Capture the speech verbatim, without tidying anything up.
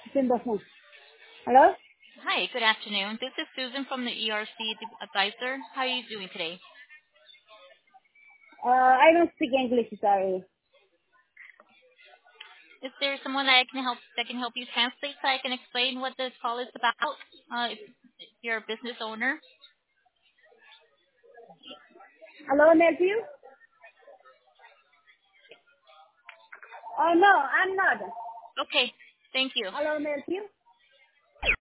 in the phone. Hello? Hi, good afternoon. This is Susan from the E R C Advisor. How are you doing today? Uh, I don't speak English, sorry. Is there someone that I can help that can help you translate so I can explain what this call is about? Uh, if you're a business owner. Hello, nephew? Oh, no, I'm not. Okay, thank you. Hello, nephew?